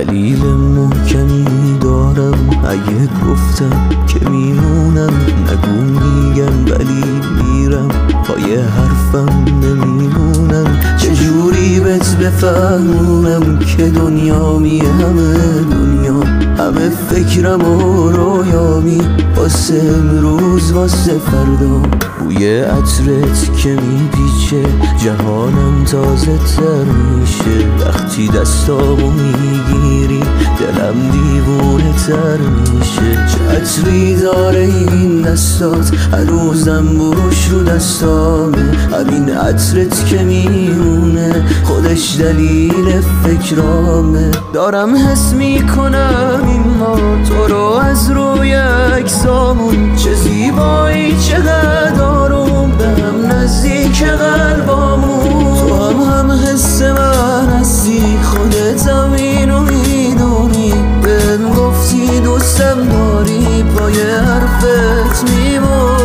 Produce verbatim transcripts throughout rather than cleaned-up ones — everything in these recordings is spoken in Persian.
دلیل محکمی دارم، اگه گفتم که میمونم نگو میگم ولی میرم، پای حرفم نمیمونم. چجوری بهت بفهمونم که دنیامی همه دنیا، همه فکرم و رویامی، واسه امروز واسه فردا. بوی عطرت که میپیچه جهانم تازه تر میشه، وقتی دستامو میگیری دلم دیوونه تر میشه. چه عطری داره این دستات هنوزم بوش رو دستامه، همین عطرت که میمونه خودش دلیل فکرامه. دارم حس میکنم این ما تو رو از روی اکسامون، چه زیبایی چقدر آروم به هم نزدیک قلبامون. تو هم هم حس من هستی، خودتم اینو میدونی، بهم گفتی دوستم داری، پای حرفت میمونی.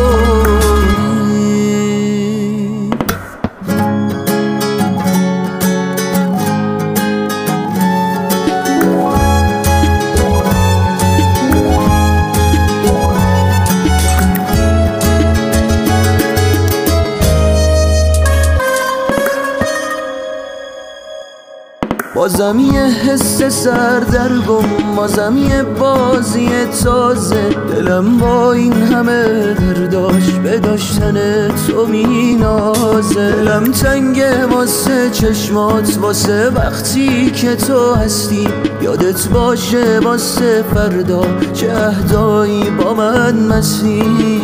بازم یه حس سردرگم، بازم یه بازی تازه، دلم با این همه درداش به داشتن تو مینازه. دلم تنگه واسه چشمات، واسه وقتی که تو هستی، یادت باشه واسه فردا چه اهدایی با من مستی.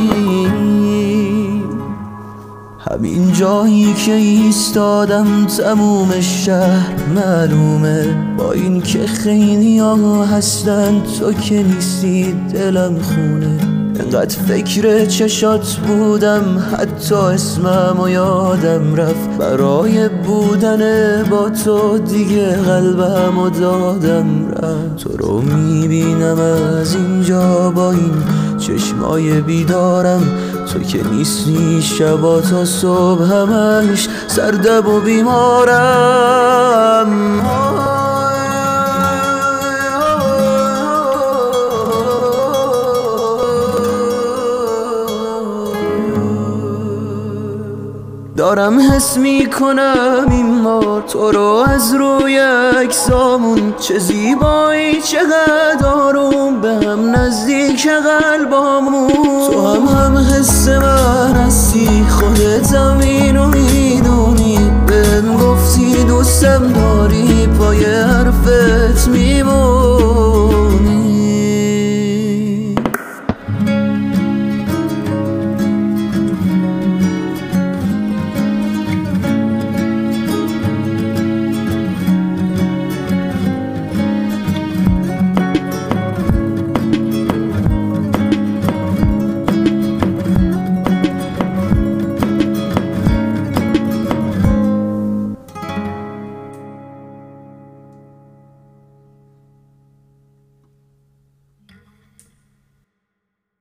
همین جایی که ایستادم تموم شهر معلومه، با این که خیلی ها هستن تو که نیستی دلم خونه. انقدر فکر چشات بودم حتی اسمم و یادم رفت، برای بودن با تو دیگه قلبم و دادم رفت. تو رو میبینم از اینجا با این چشمای بیدارم، تو که نیستی شبا تا صبح همش سردم و بیمارم. دارم حس میکنم این ما تو رو از روی اکسامون، چه زیبایی چقدر آروم به هم نزدیک قلبامون. تو هم هم حس من هستی، خودتم اینو میدونی، بهم گفتی دوستم داری، پای